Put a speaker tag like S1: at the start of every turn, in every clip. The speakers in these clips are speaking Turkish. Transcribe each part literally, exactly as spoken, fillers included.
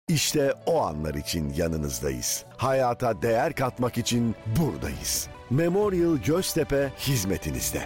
S1: İşte o anlar için yanınızdayız. Hayata değer katmak için buradayız. Memorial Göztepe hizmetinizde.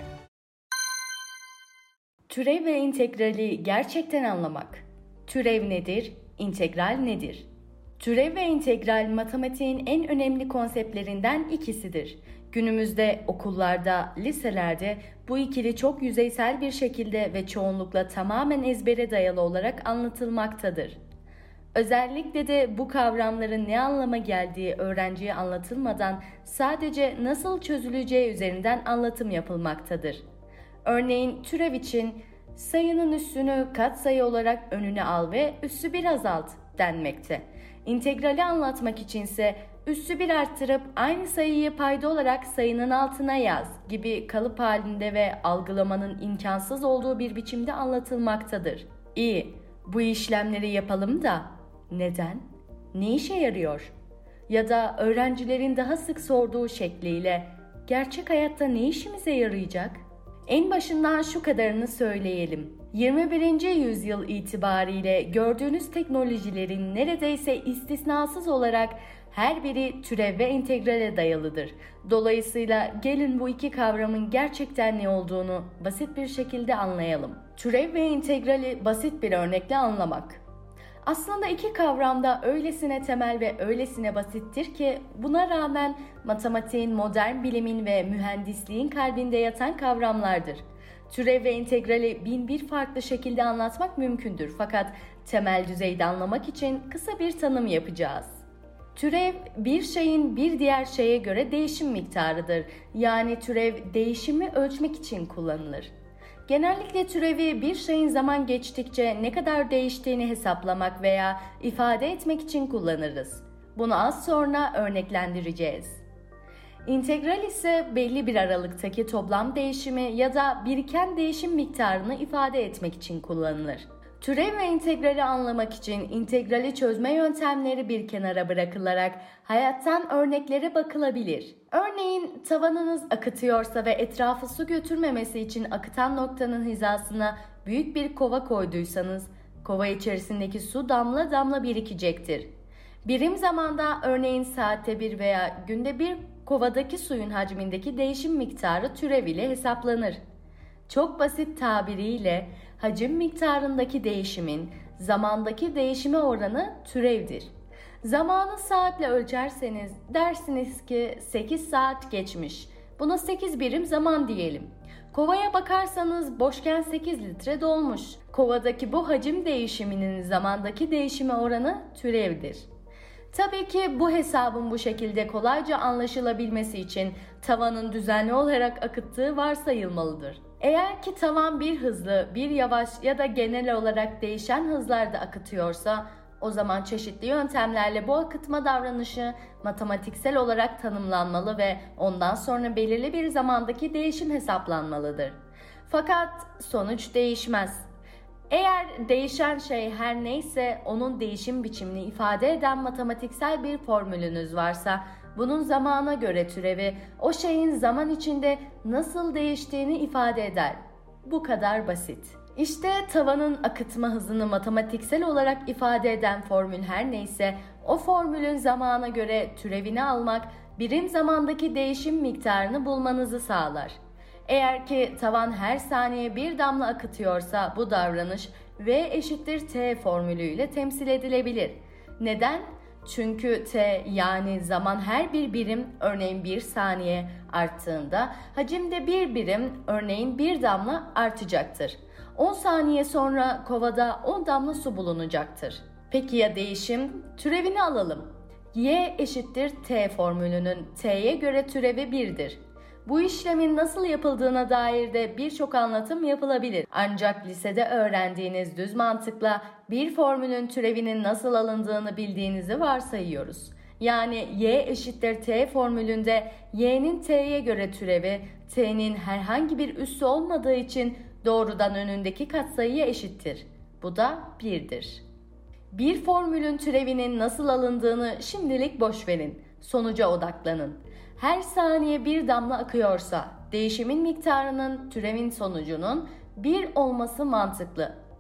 S2: Türev ve integrali gerçekten anlamak. Türev nedir? İntegral nedir? Türev ve integral matematiğin en önemli konseptlerinden ikisidir. Günümüzde okullarda, liselerde bu ikili çok yüzeysel bir şekilde ve çoğunlukla tamamen ezbere dayalı olarak anlatılmaktadır. Özellikle de bu kavramların ne anlama geldiği öğrenciye anlatılmadan sadece nasıl çözüleceği üzerinden anlatım yapılmaktadır. Örneğin türev için sayının üssünü katsayı olarak önüne al ve üssü bir azalt denmekte. İntegrali anlatmak içinse üssü bir arttırıp aynı sayıyı payda olarak sayının altına yaz gibi kalıp halinde ve algılamanın imkansız olduğu bir biçimde anlatılmaktadır. İyi, bu işlemleri yapalım da neden? Ne işe yarıyor? Ya da öğrencilerin daha sık sorduğu şekliyle gerçek hayatta ne işimize yarayacak? En başından şu kadarını söyleyelim. yirmi birinci yüzyıl itibariyle gördüğünüz teknolojilerin neredeyse istisnasız olarak her biri türev ve integrale dayalıdır. Dolayısıyla gelin bu iki kavramın gerçekten ne olduğunu basit bir şekilde anlayalım. Türev ve integrali basit bir örnekle anlamak. Aslında iki kavram da öylesine temel ve öylesine basittir ki buna rağmen matematiğin, modern bilimin ve mühendisliğin kalbinde yatan kavramlardır. Türev ve integrali bin bir farklı şekilde anlatmak mümkündür fakat temel düzeyde anlamak için kısa bir tanım yapacağız. Türev, bir şeyin bir diğer şeye göre değişim miktarıdır. Yani türev değişimi ölçmek için kullanılır. Genellikle türevi bir şeyin zaman geçtikçe ne kadar değiştiğini hesaplamak veya ifade etmek için kullanırız. Bunu az sonra örneklendireceğiz. İntegral ise belli bir aralıktaki toplam değişimi ya da biriken değişim miktarını ifade etmek için kullanılır. Türev ve integrali anlamak için integrali çözme yöntemleri bir kenara bırakılarak hayattan örneklere bakılabilir. Örneğin tavanınız akıtıyorsa ve etrafı su götürmemesi için akıtan noktanın hizasına büyük bir kova koyduysanız, kova içerisindeki su damla damla birikecektir. Birim zamanda örneğin saatte bir veya günde bir kovadaki suyun hacmindeki değişim miktarı türev ile hesaplanır. Çok basit tabiriyle hacim miktarındaki değişimin zamandaki değişime oranı türevdir. Zamanı saatle ölçerseniz dersiniz ki sekiz saat geçmiş. Buna sekiz birim zaman diyelim. Kovaya bakarsanız boşken sekiz litre dolmuş. Kovadaki bu hacim değişiminin zamandaki değişime oranı türevdir. Tabii ki bu hesabın bu şekilde kolayca anlaşılabilmesi için tavanın düzenli olarak akıttığı varsayılmalıdır. Eğer ki tavan bir hızlı, bir yavaş ya da genel olarak değişen hızlarda akıtıyorsa, o zaman çeşitli yöntemlerle bu akıtma davranışı matematiksel olarak tanımlanmalı ve ondan sonra belirli bir zamandaki değişim hesaplanmalıdır. Fakat sonuç değişmez. Eğer değişen şey her neyse onun değişim biçimini ifade eden matematiksel bir formülünüz varsa, bunun zamana göre türevi o şeyin zaman içinde nasıl değiştiğini ifade eder. Bu kadar basit. İşte tavanın akıtma hızını matematiksel olarak ifade eden formül her neyse, o formülün zamana göre türevini almak, birim zamandaki değişim miktarını bulmanızı sağlar. Eğer ki tavan her saniye bir damla akıtıyorsa bu davranış V eşittir T formülüyle temsil edilebilir. Neden? Çünkü T yani zaman her bir birim örneğin bir saniye arttığında hacimde bir birim örneğin bir damla artacaktır. on saniye sonra kovada on damla su bulunacaktır. Peki ya değişim? Türevini alalım. Y eşittir T formülünün T'ye göre türevi birdir. Bu işlemin nasıl yapıldığına dair de birçok anlatım yapılabilir. Ancak lisede öğrendiğiniz düz mantıkla bir formülün türevinin nasıl alındığını bildiğinizi varsayıyoruz. Yani y eşittir t formülünde y'nin t'ye göre türevi t'nin herhangi bir üssü olmadığı için doğrudan önündeki katsayıya eşittir. Bu da birdir. Bir formülün türevinin nasıl alındığını şimdilik boş verin. Sonuca odaklanın. Her saniye bir damla akıyorsa değişimin miktarının türevin sonucunun bir olması mantıklı.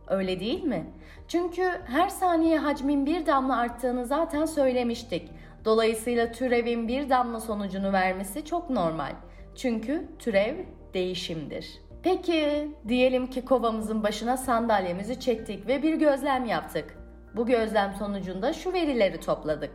S2: Öyle değil mi? Çünkü her saniye hacmin bir damla arttığını zaten söylemiştik. Dolayısıyla türevin bir damla sonucunu vermesi çok normal. Çünkü türev değişimdir. Peki diyelim ki kovamızın başına sandalyemizi çektik ve bir gözlem yaptık. Bu gözlem sonucunda şu verileri topladık.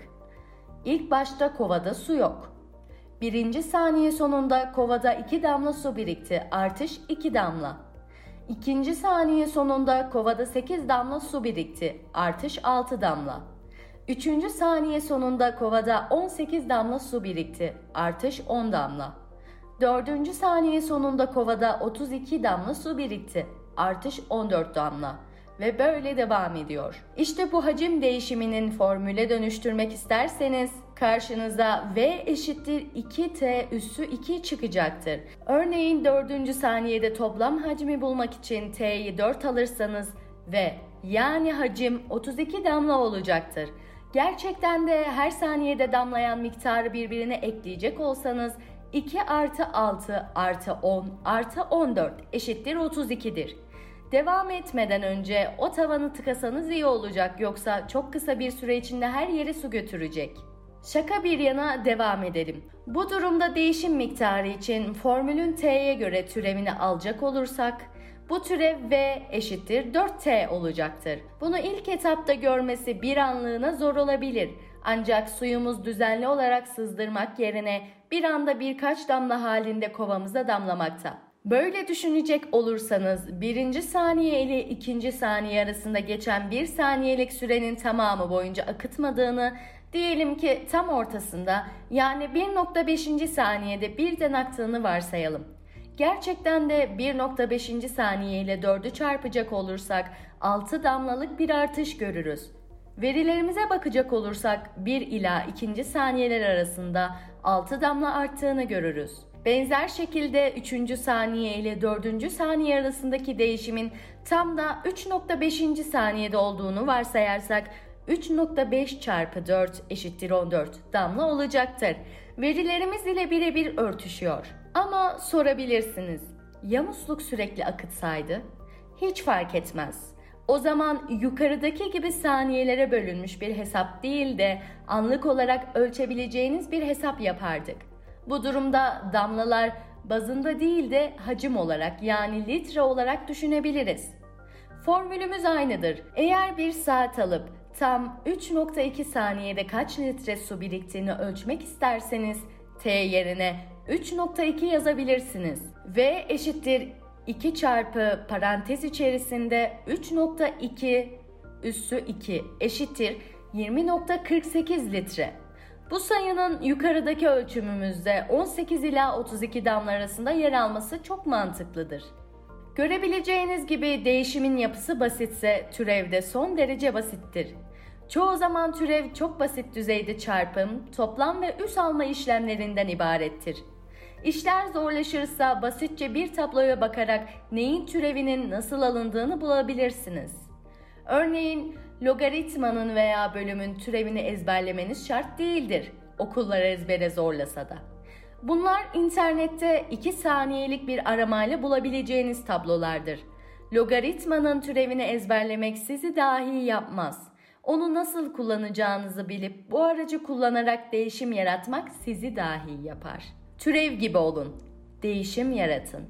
S2: İlk başta kovada su yok. Birinci saniye sonunda kovada iki damla su birikti. Artış iki damla. İkinci saniye sonunda kovada sekiz damla su birikti. Artış altı damla. Üçüncü saniye sonunda kovada on sekiz damla su birikti. Artış on damla. Dördüncü saniye sonunda kovada otuz iki damla su birikti. Artış on dört damla. Ve böyle devam ediyor. İşte bu hacim değişiminin formüle dönüştürmek isterseniz karşınıza V eşittir iki T üssü iki çıkacaktır. Örneğin dördüncü saniyede toplam hacmi bulmak için T'yi dört alırsanız V yani hacim otuz iki damla olacaktır. Gerçekten de her saniyede damlayan miktarı birbirine ekleyecek olsanız iki artı altı artı on artı on dört eşittir otuz iki'dir. Devam etmeden önce o tavanı tıkasanız iyi olacak, yoksa çok kısa bir süre içinde her yeri su götürecek. Şaka bir yana devam edelim. Bu durumda değişim miktarı için formülün T'ye göre türevini alacak olursak bu türev V eşittir dört T olacaktır. Bunu ilk etapta görmesi bir anlığına zor olabilir. Ancak suyumuz düzenli olarak sızdırmak yerine bir anda birkaç damla halinde kovamıza damlamakta. Böyle düşünecek olursanız birinci saniye ile ikinci saniye arasında geçen bir saniyelik sürenin tamamı boyunca akıtmadığını, diyelim ki tam ortasında yani bir nokta beşinci saniyede birden aktığını varsayalım. Gerçekten de bir nokta beşinci saniye ile dördü çarpacak olursak altı damlalık bir artış görürüz. Verilerimize bakacak olursak bir ila ikinci saniyeler arasında altı damla arttığını görürüz. Benzer şekilde üçüncü saniye ile dördüncü saniye arasındaki değişimin tam da üç nokta beşinci saniyede olduğunu varsayarsak üç nokta beş çarpı dört eşittir on dört damla olacaktır. Verilerimiz ile birebir örtüşüyor. Ama sorabilirsiniz, ya musluk sürekli akıtsaydı? Hiç fark etmez. O zaman yukarıdaki gibi saniyelere bölünmüş bir hesap değil de anlık olarak ölçebileceğiniz bir hesap yapardık. Bu durumda damlalar bazında değil de hacim olarak yani litre olarak düşünebiliriz. Formülümüz aynıdır. Eğer bir saat alıp tam üç nokta iki saniyede kaç litre su biriktiğini ölçmek isterseniz T yerine üç nokta iki yazabilirsiniz. V eşittir iki çarpı parantez içerisinde üç nokta iki üssü iki eşittir yirmi nokta kırk sekiz litre. Bu sayının yukarıdaki ölçümümüzde on sekiz ila otuz iki damla arasında yer alması çok mantıklıdır. Görebileceğiniz gibi değişimin yapısı basitse türev de son derece basittir. Çoğu zaman türev çok basit düzeyde çarpım, toplam ve üs alma işlemlerinden ibarettir. İşler zorlaşırsa basitçe bir tabloya bakarak neyin türevinin nasıl alındığını bulabilirsiniz. Örneğin logaritmanın veya bölümün türevini ezberlemeniz şart değildir, okullar ezbere zorlasa da. Bunlar internette iki saniyelik bir aramayla bulabileceğiniz tablolardır. Logaritmanın türevini ezberlemek sizi dahi yapmaz. Onu nasıl kullanacağınızı bilip bu aracı kullanarak değişim yaratmak sizi dahi yapar. Türev gibi olun, değişim yaratın.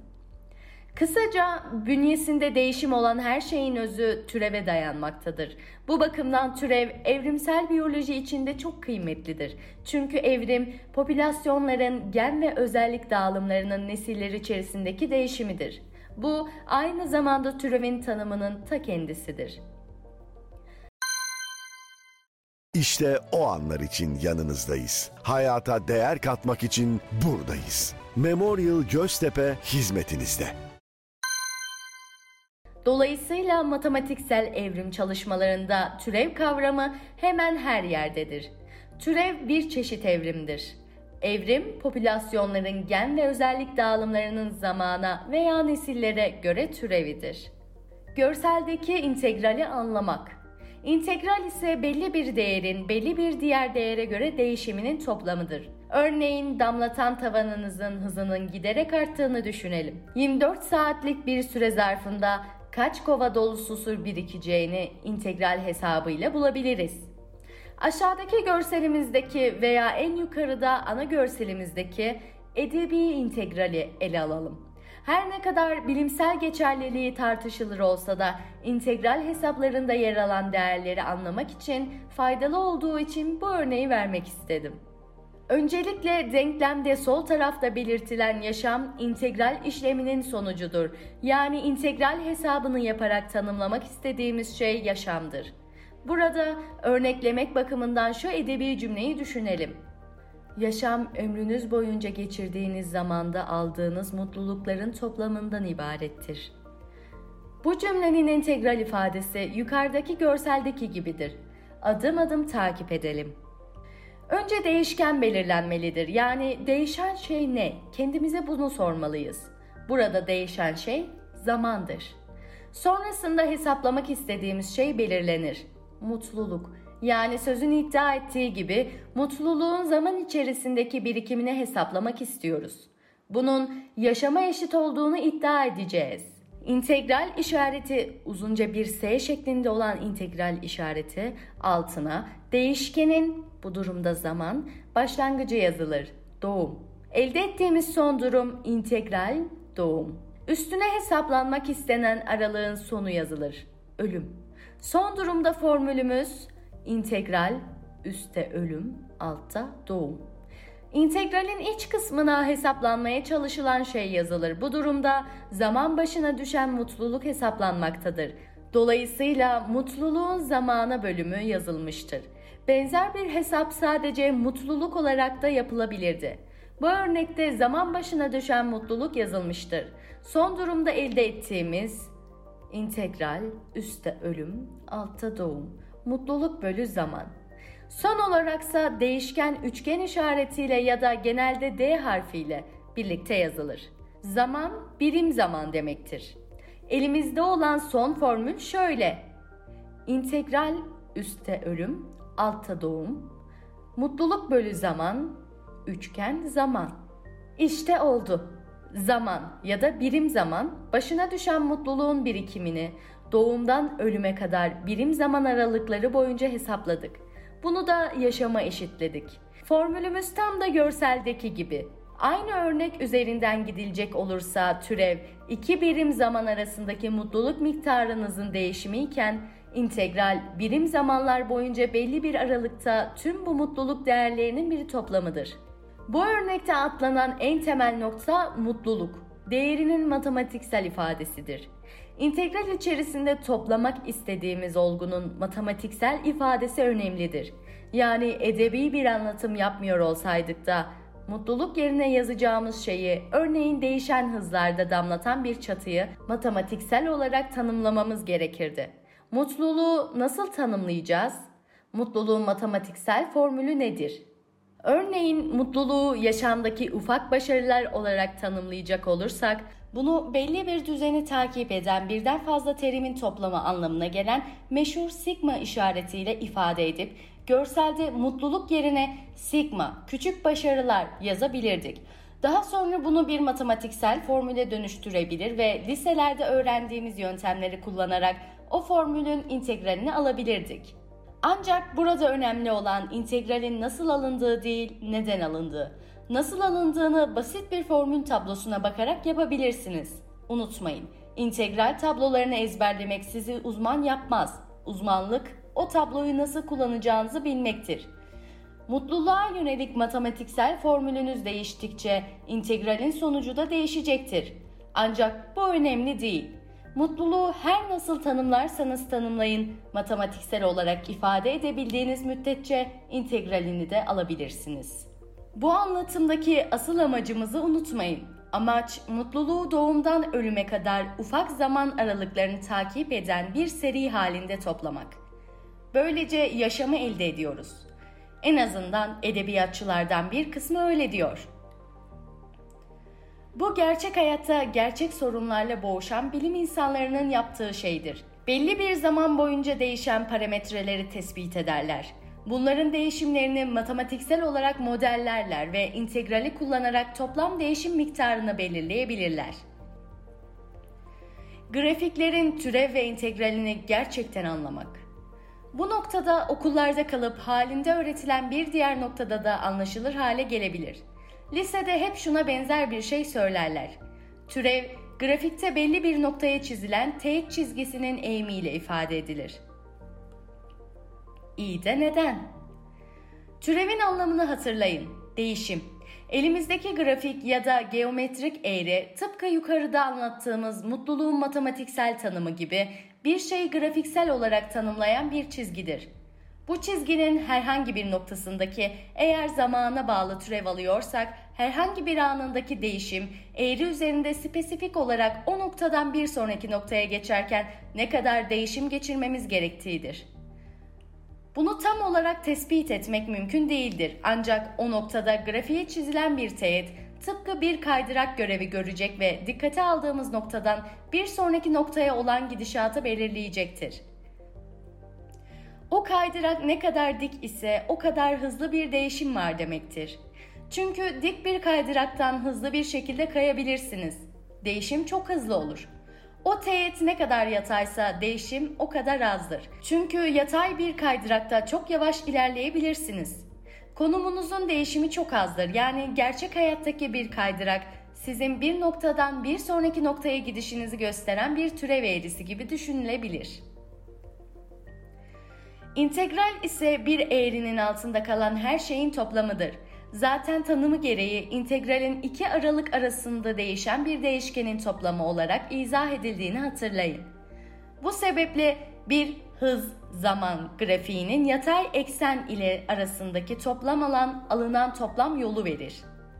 S2: Kısaca bünyesinde değişim olan her şeyin özü türeve dayanmaktadır. Bu bakımdan türev evrimsel biyoloji içinde çok kıymetlidir. Çünkü evrim popülasyonların gen ve özellik dağılımlarının nesiller içerisindeki değişimidir. Bu aynı zamanda türevin tanımının ta kendisidir.
S1: İşte o anlar için yanınızdayız. Hayata değer katmak için buradayız. Memorial Göztepe hizmetinizde.
S2: Dolayısıyla matematiksel evrim çalışmalarında türev kavramı hemen her yerdedir. Türev bir çeşit evrimdir. Evrim, popülasyonların gen ve özellik dağılımlarının zamana veya nesillere göre türevidir. Görseldeki integrali anlamak. İntegral ise belli bir değerin belli bir diğer değere göre değişiminin toplamıdır. Örneğin damlatan tavanınızın hızının giderek arttığını düşünelim. yirmi dört saatlik bir süre zarfında kaç kova dolusu su birikeceğini integral hesabıyla bulabiliriz. Aşağıdaki görselimizdeki veya en yukarıda ana görselimizdeki edebi integrali ele alalım. Her ne kadar bilimsel geçerliliği tartışılır olsa da integral hesaplarında yer alan değerleri anlamak için faydalı olduğu için bu örneği vermek istedim. Öncelikle denklemde sol tarafta belirtilen yaşam integral işleminin sonucudur. Yani integral hesabını yaparak tanımlamak istediğimiz şey yaşamdır. Burada örneklemek bakımından şu edebi cümleyi düşünelim. Yaşam ömrünüz boyunca geçirdiğiniz zamanda aldığınız mutlulukların toplamından ibarettir. Bu cümlenin integral ifadesi yukarıdaki görseldeki gibidir. Adım adım takip edelim. Önce değişken belirlenmelidir. Yani değişen şey ne? Kendimize bunu sormalıyız. Burada değişen şey zamandır. Sonrasında hesaplamak istediğimiz şey belirlenir. Mutluluk. Yani sözün iddia ettiği gibi mutluluğun zaman içerisindeki birikimini hesaplamak istiyoruz. Bunun yaşama eşit olduğunu iddia edeceğiz. İntegral işareti uzunca bir S şeklinde olan integral işareti altına değişkenin, bu durumda zaman, başlangıcı yazılır. Doğum. Elde ettiğimiz son durum integral doğum. Üstüne hesaplanmak istenen aralığın sonu yazılır. Ölüm. Son durumda formülümüz integral üstte ölüm, altta doğum. İntegralin iç kısmına hesaplanmaya çalışılan şey yazılır. Bu durumda zaman başına düşen mutluluk hesaplanmaktadır. Dolayısıyla mutluluğun zamana bölümü yazılmıştır. Benzer bir hesap sadece mutluluk olarak da yapılabilirdi. Bu örnekte zaman başına düşen mutluluk yazılmıştır. Son durumda elde ettiğimiz integral üstte ölüm, altta doğum. Mutluluk bölü zaman. Son olaraksa değişken üçgen işaretiyle ya da genelde D harfiyle birlikte yazılır. Zaman birim zaman demektir. Elimizde olan son formül şöyle. İntegral üstte ölüm, altta doğum. Mutluluk bölü zaman, üçgen zaman. İşte oldu. Zaman ya da birim zaman başına düşen mutluluğun birikimini doğumdan ölüme kadar birim zaman aralıkları boyunca hesapladık. Bunu da yaşama eşitledik. Formülümüz tam da görseldeki gibi. Aynı örnek üzerinden gidilecek olursa türev iki birim zaman arasındaki mutluluk miktarınızın değişimi iken integral birim zamanlar boyunca belli bir aralıkta tüm bu mutluluk değerlerinin bir toplamıdır. Bu örnekte atlanan en temel nokta mutluluk, değerinin matematiksel ifadesidir. İntegral içerisinde toplamak istediğimiz olgunun matematiksel ifadesi önemlidir. Yani edebi bir anlatım yapmıyor olsaydık da mutluluk yerine yazacağımız şeyi örneğin değişen hızlarda damlatan bir çatıyı matematiksel olarak tanımlamamız gerekirdi. Mutluluğu nasıl tanımlayacağız? Mutluluğun matematiksel formülü nedir? Örneğin mutluluğu yaşamdaki ufak başarılar olarak tanımlayacak olursak, bunu belli bir düzeni takip eden birden fazla terimin toplamı anlamına gelen meşhur sigma işaretiyle ifade edip, görselde mutluluk yerine sigma, küçük başarılar yazabilirdik. Daha sonra bunu bir matematiksel formüle dönüştürebilir ve liselerde öğrendiğimiz yöntemleri kullanarak o formülün integralini alabilirdik. Ancak burada önemli olan integralin nasıl alındığı değil, neden alındığı. Nasıl alındığını basit bir formül tablosuna bakarak yapabilirsiniz. Unutmayın, integral tablolarını ezberlemek sizi uzman yapmaz. Uzmanlık, o tabloyu nasıl kullanacağınızı bilmektir. Mutluluğa yönelik matematiksel formülünüz değiştikçe integralin sonucu da değişecektir. Ancak bu önemli değil. Mutluluğu her nasıl tanımlarsanız tanımlayın, matematiksel olarak ifade edebildiğiniz müddetçe integralini de alabilirsiniz. Bu anlatımdaki asıl amacımızı unutmayın. Amaç mutluluğu doğumdan ölüme kadar ufak zaman aralıklarını takip eden bir seri halinde toplamak. Böylece yaşamı elde ediyoruz. En azından edebiyatçılardan bir kısmı öyle diyor. Bu gerçek hayatta gerçek sorunlarla boğuşan bilim insanlarının yaptığı şeydir. Belli bir zaman boyunca değişen parametreleri tespit ederler. Bunların değişimlerini matematiksel olarak modellerler ve integrali kullanarak toplam değişim miktarını belirleyebilirler. Grafiklerin türev ve integralini gerçekten anlamak. Bu noktada okullarda kalıp halinde öğretilen bir diğer noktada da anlaşılır hale gelebilir. Lisede hep şuna benzer bir şey söylerler. Türev, grafikte belli bir noktaya çizilen teğet çizgisinin eğimiyle ifade edilir. İyi de neden? Türevin anlamını hatırlayın. Değişim. Elimizdeki grafik ya da geometrik eğri tıpkı yukarıda anlattığımız mutluluğun matematiksel tanımı gibi bir şeyi grafiksel olarak tanımlayan bir çizgidir. Bu çizginin herhangi bir noktasındaki eğer zamana bağlı türev alıyorsak herhangi bir anındaki değişim eğri üzerinde spesifik olarak o noktadan bir sonraki noktaya geçerken ne kadar değişim geçirmemiz gerektiğidir. Bunu tam olarak tespit etmek mümkün değildir. Ancak o noktada grafiğe çizilen bir teğet tıpkı bir kaydırak görevi görecek ve dikkate aldığımız noktadan bir sonraki noktaya olan gidişatı belirleyecektir. O kaydırak ne kadar dik ise o kadar hızlı bir değişim var demektir. Çünkü dik bir kaydıraktan hızlı bir şekilde kayabilirsiniz. Değişim çok hızlı olur. O teğet ne kadar yataysa değişim o kadar azdır. Çünkü yatay bir kaydırakta çok yavaş ilerleyebilirsiniz. Konumunuzun değişimi çok azdır. Yani gerçek hayattaki bir kaydırak sizin bir noktadan bir sonraki noktaya gidişinizi gösteren bir türev eğrisi gibi düşünülebilir. İntegral ise bir eğrinin altında kalan her şeyin toplamıdır. Zaten tanımı gereği integralin iki aralık arasında değişen bir değişkenin toplamı olarak izah edildiğini hatırlayın. Bu sebeple bir hız zaman grafiğinin yatay eksen ile arasındaki toplam alan alınan toplam yolu verir.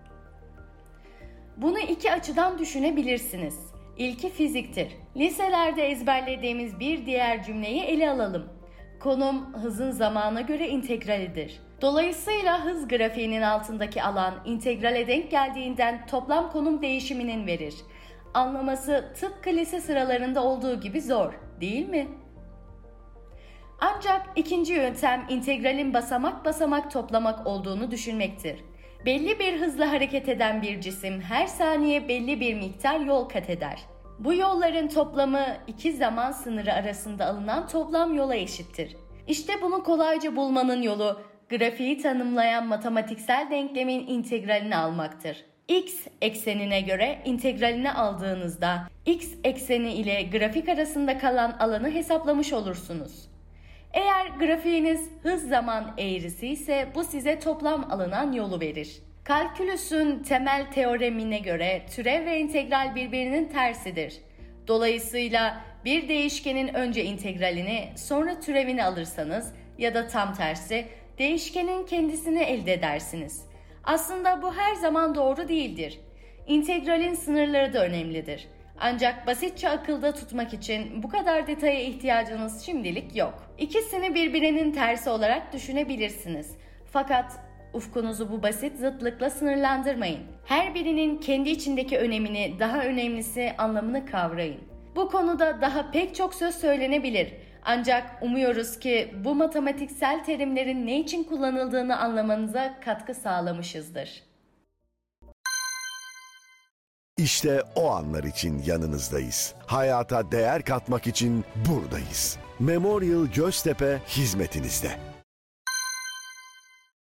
S2: Bunu iki açıdan düşünebilirsiniz. İlki fiziktir. Liselerde ezberlediğimiz bir diğer cümleyi ele alalım. Konum hızın zamana göre integralidir. Dolayısıyla hız grafiğinin altındaki alan integrale denk geldiğinden toplam konum değişiminin verir. Anlaması tıpkı lise sıralarında olduğu gibi zor, değil mi? Ancak ikinci yöntem integralin basamak basamak toplamak olduğunu düşünmektir. Belli bir hızla hareket eden bir cisim her saniye belli bir miktar yol kat eder. Bu yolların toplamı iki zaman sınırı arasında alınan toplam yola eşittir. İşte bunu kolayca bulmanın yolu grafiği tanımlayan matematiksel denklemin integralini almaktır. X eksenine göre integralini aldığınızda x ekseni ile grafik arasında kalan alanı hesaplamış olursunuz. Eğer grafiğiniz hız zaman eğrisi ise bu size toplam alınan yolu verir. Kalkülüsün temel teoremine göre türev ve integral birbirinin tersidir. Dolayısıyla bir değişkenin önce integralini sonra türevini alırsanız ya da tam tersi değişkenin kendisini elde edersiniz. Aslında bu her zaman doğru değildir. İntegralin sınırları da önemlidir. Ancak basitçe akılda tutmak için bu kadar detaya ihtiyacınız şimdilik yok. İkisini birbirinin tersi olarak düşünebilirsiniz. Fakat ufkunuzu bu basit zıtlıkla sınırlandırmayın. Her birinin kendi içindeki önemini, daha önemlisi anlamını kavrayın. Bu konuda daha pek çok söz söylenebilir. Ancak umuyoruz ki bu matematiksel terimlerin ne için kullanıldığını anlamanıza katkı sağlamışızdır.
S1: İşte o anlar için yanınızdayız. Hayata değer katmak için buradayız. Memorial Göztepe hizmetinizde.